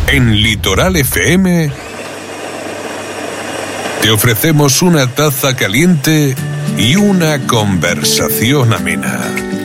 En Litoral FM te ofrecemos una taza caliente y una conversación amena.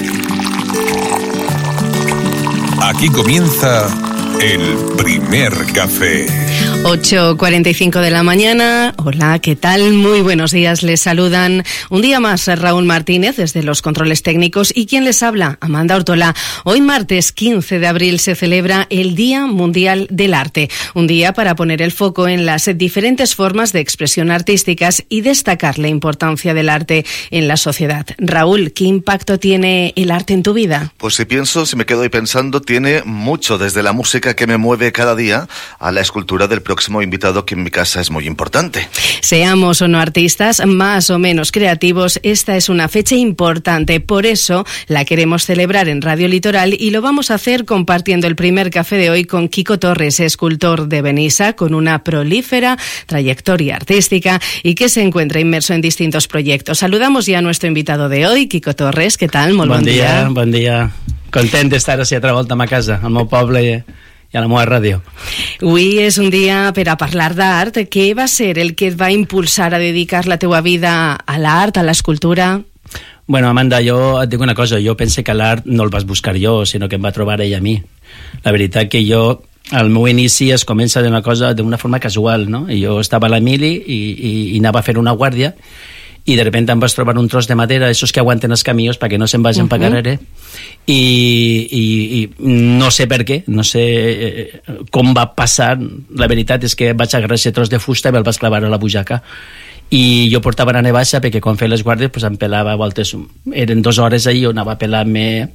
Aquí comienza el primer café. 8:45 de la mañana. Hola, ¿qué tal? Muy buenos días. Les saludan un día más Raúl Martínez desde los controles técnicos y quien les habla, Amanda Ortola. Hoy martes 15 de abril se celebra el Día Mundial del Arte, un día para poner el foco en las diferentes formas de expresión artísticas y destacar la importancia del arte en la sociedad. Raúl, ¿qué impacto tiene el arte en tu vida? Pues si me quedo ahí pensando, tiene mucho, desde la música que me mueve cada día a la escultura del próximo invitado, que en mi casa es muy importante. Seamos o no artistas, más o menos creativos, esta es una fecha importante, por eso la queremos celebrar en Radio Litoral y lo vamos a hacer compartiendo el primer café de hoy con Kiko Torres, escultor de Benissa, con una prolífera trayectoria artística y que se encuentra inmerso en distintos proyectos. Saludamos ya a nuestro invitado de hoy, Kiko Torres, què tal? Molt bon dia. Bon dia. Content d'estar així altra volta a ma casa, al meu poble i a la meva ràdio. Avui és un dia per a parlar d'art. Què va ser el que et va impulsar a dedicar la teua vida a l'art, a l'escultura? Bueno, Amanda, jo et dic una cosa, jo pense que l'art no el vas buscar jo, sinó que em va trobar ell a mi. La veritat que jo, el meu inici es comença d'una forma casual, no? Jo estava a la mili i anava a fer una guàrdia i de repente em vas trobar un tros de madera, esos que aguanten els camions perquè no se'n vagin per carrer, i no sé per què, no sé com va passar. La veritat és que vaig agarrar aquest tros de fusta i me'l vaig clavar a la butxaca, i jo portava la baixa perquè quan feia les guàrdies pues, em pelava a voltes, eren 2 hores ahí on anava a pelar-me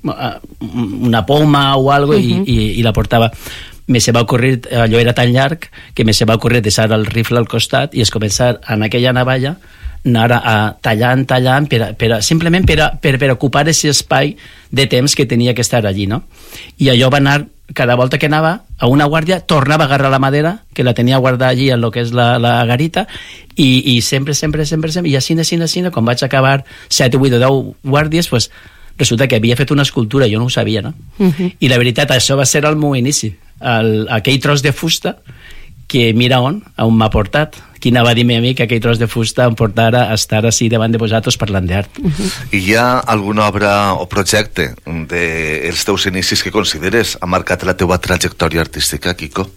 una poma o algo, i la portava. Me se va ocorrir, allò era tan llarg que me se va ocorrir deixar el rifle al costat i es començar en aquella navalla anar tallant simplement per ocupar aquest espai de temps que tenia que estar allí, no? I allò va anar, cada volta que anava a una guàrdia, tornava a agarrar la madera que la tenia guardada allí en lo que és la garita, i sempre, i així, quan vaig acabar 7, 8 o 10 guàrdies, pues, resulta que havia fet una escultura, jo no ho sabia, no? I la veritat, això va ser el meu inici, aquell tros de fusta que mira on m'ha portat. Qui anava a dir-me a mi que aquell tros de fusta em portara a estar així davant de vosaltres parlant d'art. I hi ha alguna obra o projecte dels teus inicis que consideres ha marcat la teva trajectòria artística, Kiko?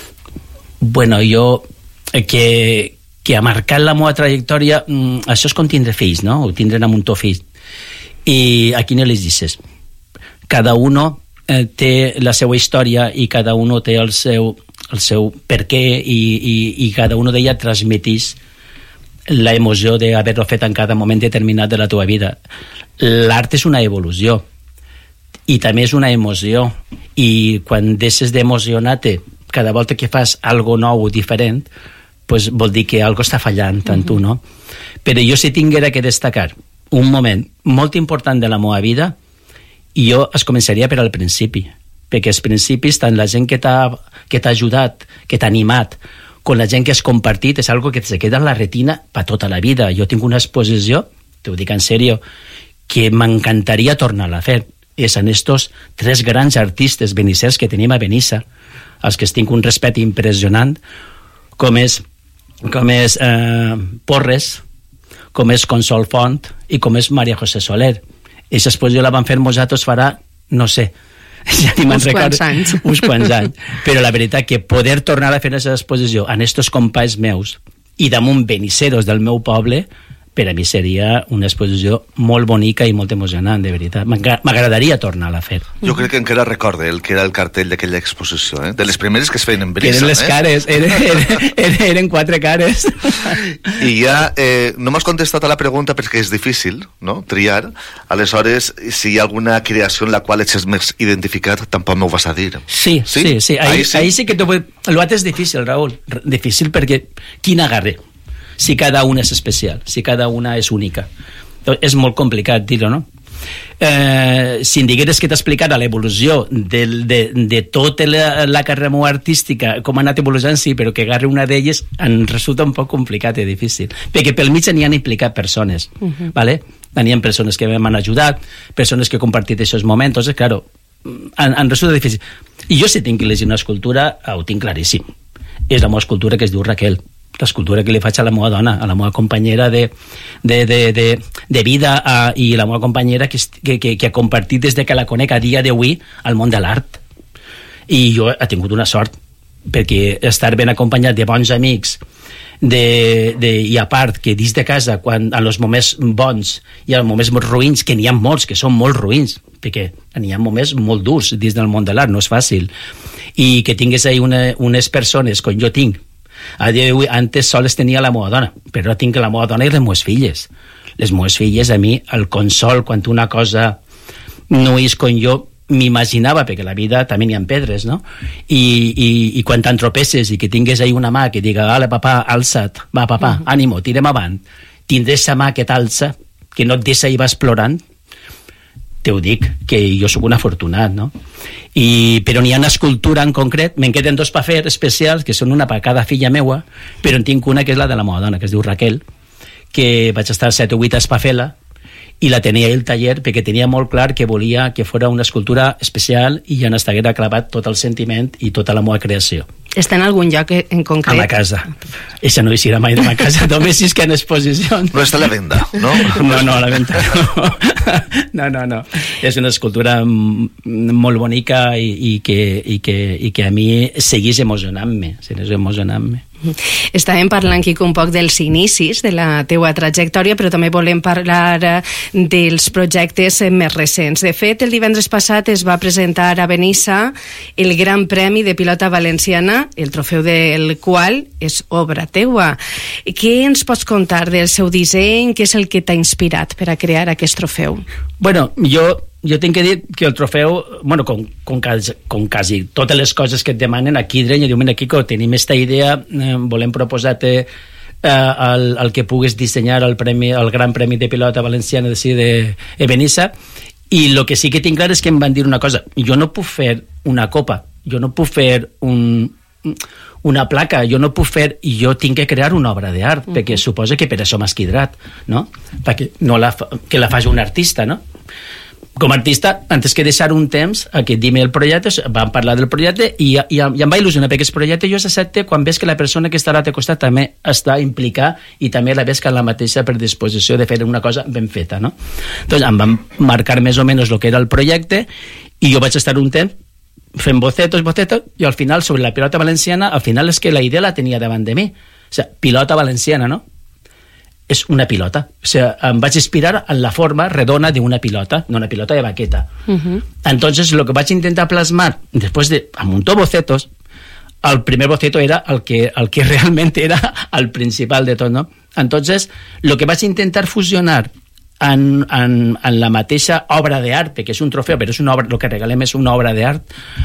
Bueno, jo que ha marcat la meva trajectòria, això és com tindre fills, no? O tindre un muntó fills. I aquí no les dices. Cada uno té la seva història i cada uno té el seu per què, i cada uno d'ella transmetís la emoció d'haver-lo fet en cada moment determinat de la teva vida. L'art és una evolució i també és una emoció, i quan deixes d'emocionar-te cada volta que fas algo nou o diferent, pues vol dir que algo està fallant en tu, no? Però jo si tinguera que destacar un moment molt important de la meva vida, jo es començaria per al principi, perquè els principis, tant la gent que t'ha ajudat, que t'ha animat, com la gent que has compartit, és algo que se queda en la retina per tota la vida. Jo tinc una exposició, t'ho dic en sèrio, que m'encantaria tornar-la a fer. És en estos 3 grans artistes benissers que tenim a Benissa, als que tinc un respecte impressionant, com és Porres, com és Consol Font i com és Maria José Soler. Aquesta exposició la van fer nosaltres farà, no sé, ja ni me'n recordo, uns quants anys. Però la veritat que poder tornar a fer aquesta exposició en estos companys meus i damunt benisseros del meu poble, per a mi seria una exposició molt bonica i molt emocionant, de veritat. M'agradaria tornar-la a fer. Jo crec que encara recorde el que era el cartell d'aquella exposició, de les primeres que es feien en Benissa. Eren les cares, eren 4 cares. I ja no m'has contestat a la pregunta perquè és difícil, no?, triar. Aleshores, si hi ha alguna creació en la qual ets més identificat, tampoc m'ho vas a dir. Sí. Ahí sí que lo és difícil, Raúl. Difícil perquè quin agarre? Si cada una és especial, si cada una és única. És molt complicat dir-ho, no? Si em digueres que t'explicara l'evolució de tota la carrera meva artística, com ha anat evolucionant, sí, però que agarri una d'elles em resulta un poc complicat i difícil, perquè pel mig n'hi han implicat persones, ¿vale? N'hi ha persones que m'han ajudat, persones que he compartit aquests moments, claro, em resulta difícil. I jo, si tinc que llegir una escultura, ho tinc claríssim. És la meva escultura que es diu Raquel, l'escultura que li faig a la meva dona, a la meva companyera de vida, i la meva companyera que ha compartit des que la conec a dia d'avui al món de l'art. I jo he tingut una sort, perquè estar ben acompanyat de bons amics, i a part que dins de casa, quan en els moments bons i en els moments ruïns, que n'hi ha molts que són molt ruïns, perquè n'hi ha moments molt durs dins del món de l'art, no és fàcil, i que tingués ahí unes persones com jo tinc. A dia d'avui, antes sols tenia la meva dona, però ara tinc la meva dona i les meves filles. Les meves filles, a mi, el consol quan una cosa no és com jo m'imaginava, perquè la vida també n'hi ha pedres, no? I quan t'entropesses i que tingués ahí una mà que diga, ala, papà, alça't, va, papà, ànimo, tirem avant, tindràs la mà que t'alça, que no et deixa i vas plorant, te ho dic, que jo sóc un afortunat, no? Però n'hi ha una escultura en concret, me'n queden dos per fer especials, que són una per cada filla meua, però en tinc una que és la de la meva dona, que es diu Raquel, que vaig estar 7 o 8 anys per fer-la, i la tenia al taller perquè tenia molt clar que volia que fos una escultura especial i ja n'estaguera clavat tot el sentiment i tota la meva creació. Està en algun lloc en concret? A la casa. Eixa no eixirà mai de la casa, només si és que en exposició. No està a la venda, no? No, a la venda no. No. És una escultura molt bonica i que a mi segueix emocionant-me. Estàvem parlant, Quico, un poc dels inicis de la teua trajectòria, però també volem parlar dels projectes més recents. De fet, el divendres passat es va presentar a Benissa el Gran Premi de Pilota Valenciana, el trofeu del qual és obra teua. Què ens pots contar del seu disseny? Què és el que t'ha inspirat per a crear aquest trofeu? Bueno, jo tinc que dir que el trofeu, bueno, com quasi totes les coses que et demanen, aquí Drenya diu, mira, Quico, tenim esta idea, volem proposar-te el que puguis dissenyar el Gran Premi de Pilota Valenciana de Benissa, i el que sí que tinc clar és que em van dir una cosa, jo no puc fer una copa, jo no puc fer una placa, jo no puc fer, i jo tinc que crear una obra d'art, perquè suposa que per això m'has quidrat, no? Perquè que la faci un artista, no? Com a artista, antes que deixar un temps a que dime el projecte, vam parlar del projecte i em va il·lusionar, perquè el projecte jo s'accepta quan ves que la persona que estarà a teu costat també està implicada i també la ves que la mateixa predisposició de fer una cosa ben feta, no? Doncs em van marcar més o menys el que era el projecte i jo vaig estar un temps fent bocetos, i al final sobre la pilota valenciana, al final és que la idea la tenia davant de mi, o sigui, pilota valenciana, no? És una pilota, o sigui, em vaig inspirar en la forma redona d'una pilota, no una pilota de baqueta. Entonces lo que vaig intentar plasmar després de un muntó de bocetos, el primer boceto era el que realment era el principal de tot, no? Entonces lo que vaig intentar fusionar en la mateixa obra d'art, que és un trofeu, però és una obra, el que regalem és una obra d'art,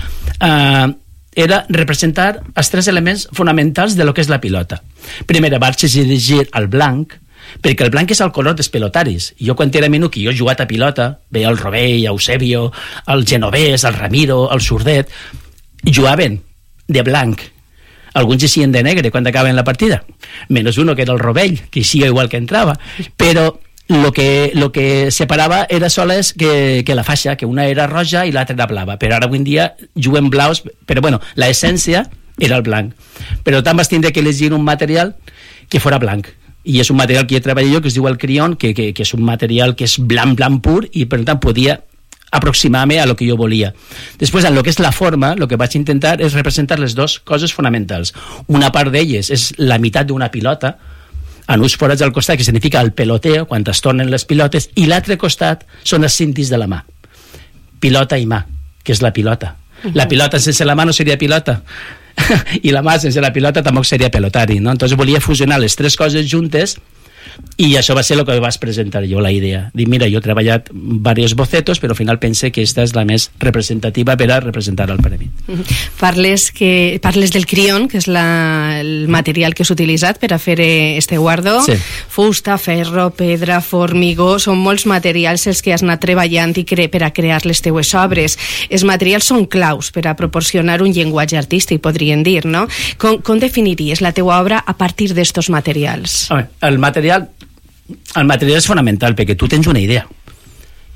era representar els 3 elements fonamentals de lo que és la pilota. Primer, vaig elegir el blanc, perquè el blanc és el color dels pelotaris. Jo quan era menut, que jo he jugat a pilota, veia el Rovell, Eusebio, el Genovès, el Ramiro, el Surdet, jugaven de blanc. Alguns eixien de negre quan acaben la partida, menys uno que era el Rovell, que eixia igual que entrava, però lo que separava era soles que la faixa, que una era roja i l'altra era blava, però ara avui en dia juguen blaus, però bueno, la essència era el blanc, però tant vas tindre que elegir un material que fora blanc, i és un material que he treballat jo que es diu el Crion, que és un material que és blanc pur, i per tant podia aproximar-me a lo que jo volia. Després, en lo que és la forma, el que vaig intentar és representar les dues coses fonamentals. Una part d'elles és la meitat d'una pilota, en uns forats al costat, que significa el peloteo, quan es tornen les pilotes, i l'altre costat són els cintis de la mà. Pilota i mà, que és la pilota. La pilota sense la mà no seria pilota, i la mà sense la pilota tampoc seria pelotari, no? Entonces volia fusionar les 3 coses juntes, i això va ser el que vas presentar jo, la idea. Dic, mira, jo he treballat diversos bocetos, però al final pense que aquesta és la més representativa per a representar el premi. Parles del Crion, que és el material que has utilitzat per a fer este guardó. Sí. Fusta, ferro, pedra, formigó, són molts materials els que has anat treballant i per a crear les teues obres. Els materials són claus per a proporcionar un llenguatge artístic, podríem dir, no? Com definiries la teua obra a partir d'estos materials? El material és fonamental perquè tu tens una idea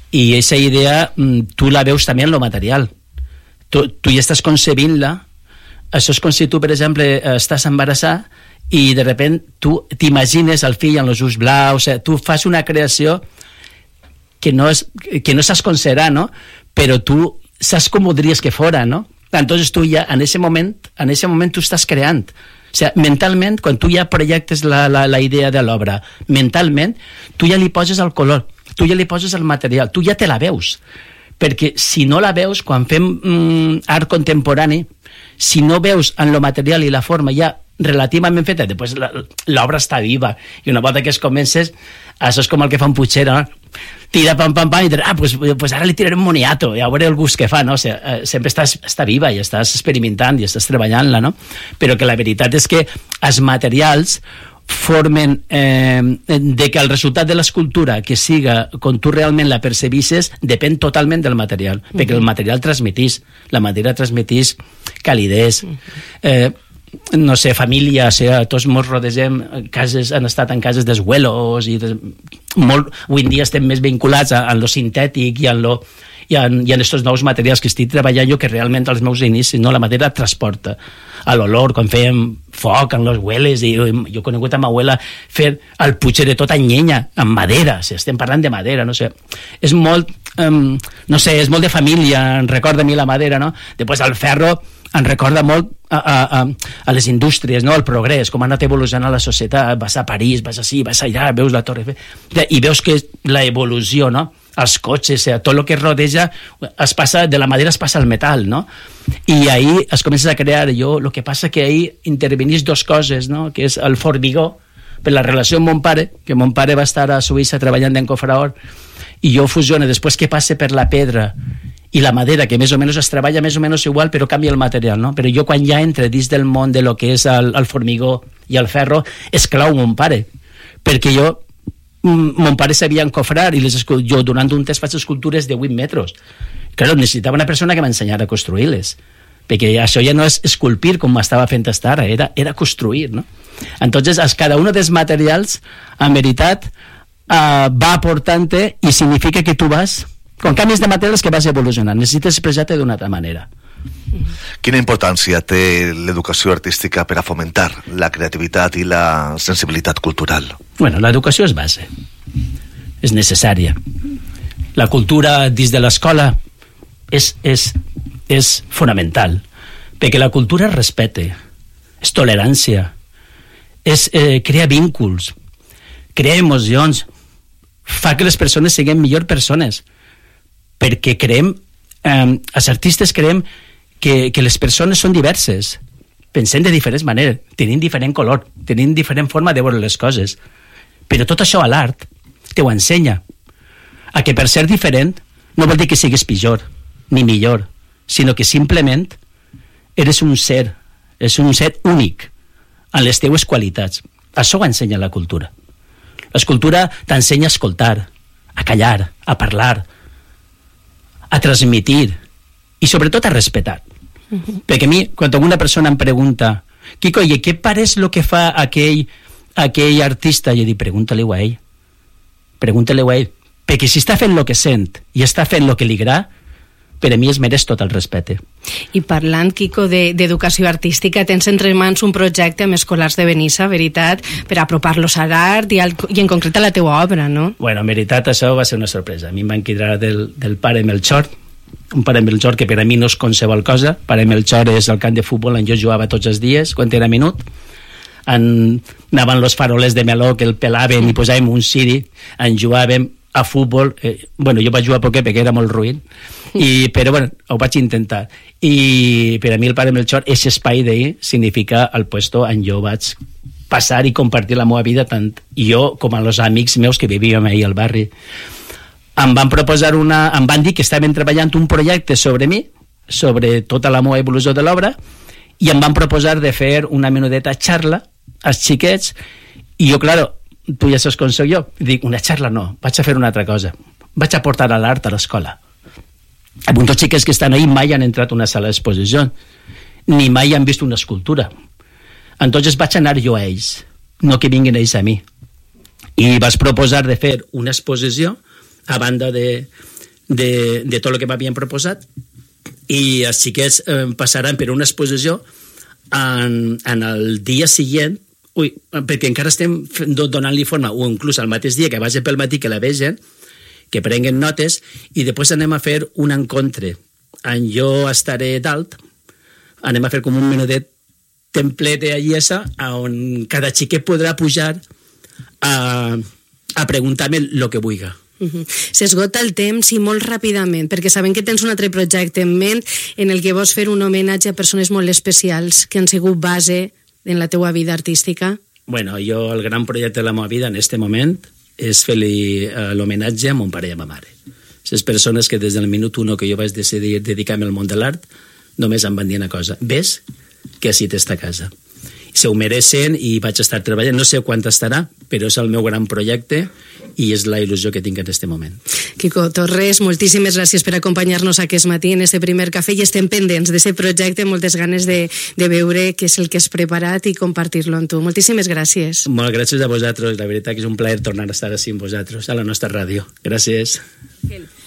i aquesta idea tu la veus també en lo material. Tu ja estàs concebint-la. Això és com si tu, per exemple, estàs embarassat i de repente tu t'imagines el fill amb els ulls blaus, tu fas una creació que no saps com serà, no? Però tu saps com voldries que fora, no? Entonces tu ja, en ese moment tu estàs creant. O sea, mentalment, quan tu ja projectes la idea de l'obra, mentalment, tu ja li poses el color, tu ja li poses el material, tu ja te la veus. Perquè si no la veus, quan fem art contemporani, si no veus en lo material i la forma ja relativament feta, després l'obra està viva, i una volta que es comences, això és com el que fa un Puigceró, no? Tira pam, i dirà, pues ara li tiraré un moniato, i a veure el gust que fa, no? O sigui, sempre està viva i estàs experimentant i estàs treballant-la, no? Però que la veritat és que els materials formen de que el resultat de l'escultura que siga com tu realment la percebisses depèn totalment del material, perquè el material transmetís, la matèria transmetís calidesa, no sé, família, o sigui, tots ens rodegem, han estat en cases d'esguelos i avui en dia estem més vinculats a lo sintètic i en aquests nous materials que estic treballant jo, que realment als meus inicis, no? La matèria transporta a l'olor, quan fèiem foc en les hueles, i jo he conegut a ma abuela fer el Puigceró tot en llenya, en madera, o sigui, estem parlant de madera, no sé, és molt no sé, és molt de família, em recorda a mi la madera, no? Després el ferro em recorda molt a les indústries, no? El progrés, com ha anat evolucionant la societat, vas a París, vas així, vas allà, veus la Torre Eiffel, i veus que la evolució, no? Els cotxes, tot el que es rodeja de la madera es passa al metal, no? I ahí es comença a crear, el que passa que ahí intervenís dos coses, no? Que és el formigó, per la relació amb mon pare, que mon pare va estar a Suïssa treballant en Cofraor, i jo fusione, després que passe per la pedra i la madera, que més o menys es treballa més o menys igual, però canvia el material, no? Però jo quan ja entre dins del món de lo que és el formigó i el ferro, és clau mon pare, perquè mon pare sabia encofrar i jo durant un temps faig escultures de 8 metres. Claro, necessitava una persona que m'ensenyara a construir-les, perquè això ja no és esculpir com m'estava fent estar ara, era construir, no? Entonces, cada un dels materials, en veritat, va aportant-te i significa que tu vas, quan canvies de materials, que vas evolucionant, necessites expressar-te d'una altra manera. Quina importància té l'educació artística per a fomentar la creativitat i la sensibilitat cultural? Bueno, l'educació és base, és necessària. La cultura dins de l'escola és fonamental, perquè la cultura és respecte, és tolerància, és crear vínculs, crear emocions, fa que les persones siguin millors persones, perquè creem, els artistes creem que les persones són diverses, pensem de diferents maneres, tenim diferent color, tenim diferent forma de veure les coses, però tot això a l'art te ho ensenya, a que per ser diferent no vol dir que siguis pitjor ni millor, sinó que simplement eres un ser únic en les teues qualitats. Això ho ensenya la cultura. L'escultura t'ensenya a escoltar, a callar, a parlar, a transmitir i sobretot a respetar. Perquè a mi, quan una persona em pregunta Quico, i què pareix el que fa aquell artista? Jo dic, pregunta-li-ho a ell, perquè si està fent el que sent i està fent el que li agrada, per a mi es mereix tot el respecte. I parlant, Quico, d'educació artística, tens entre mans un projecte amb escolars de Benissa, veritat, per apropar-los a l'art i en concret a la teua obra, no? Bueno, en veritat això va ser una sorpresa. A mi em van cridar del pare Melchor, un pare Melchor que per a mi no és qualsevol cosa. Pare Melchor és el camp de futbol on jo jugava tots els dies, quan era minut. Anaven los faroles de meló que el pelaven i posàvem un ciri, en jugàvem a futbol. Bueno, jo vaig jugar poquet perquè era molt ruïn, però bueno, ho vaig intentar. I per a mi el pare Melchor, aquest espai d'ahir significa el puesto on jo vaig passar i compartir la meva vida, tant jo com els amics meus que vivíem ahir al barri. Em van dir que estaven treballant un projecte sobre mi, sobre tota la meva evolució de l'obra, i em van proposar de fer una menudeta xarla als xiquets, i jo, claro, tu ja saps com soc jo, dic, una xarla no, vaig a fer una altra cosa, vaig a portar l'art a l'escola. Alguns xiquets que estan ahí mai han entrat a una sala d'exposició, ni mai han vist una escultura. Entonces vaig anar jo a ells, no que vinguin ells a mi. I vaig proposar de fer una exposició a banda de de tot el que m'havien proposat, i els xiquets passaran per una exposició en el dia següent, perquè encara estem donant-li forma, o inclús al mateix dia, que vagi pel matí, que la vegen, que prenguen notes, i després anem a fer un encontre. Jo estaré dalt, anem a fer com un menudet templet de lliessa, on cada xiquet podrà pujar a preguntar-me el que vulgui. S'esgota el temps i molt ràpidament, perquè sabem que tens un altre projecte en ment en el que vols fer un homenatge a persones molt especials que han sigut base en la teua vida artística. Bueno, jo el gran projecte de la meva vida en este moment és fer-li l'homenatge a mon pare i a ma mare. Les persones que des del minut 1 que jo vaig decidir dedicar-me al món de l'art només em van dir una cosa: ves que així t'està a casa. Se ho mereixen i vaig estar treballant, no sé quant estarà, però és el meu gran projecte i és la il·lusió que tinc en aquest moment. Quico Torres, moltíssimes gràcies per acompanyar-nos aquest matí en este primer cafè, i estem pendents d'aquest projecte, moltes ganes de veure què és el que has preparat i compartir-lo amb tu. Moltíssimes gràcies. Molt gràcies a vosaltres, la veritat que és un plaer tornar a estar així amb vosaltres, a la nostra ràdio. Gràcies.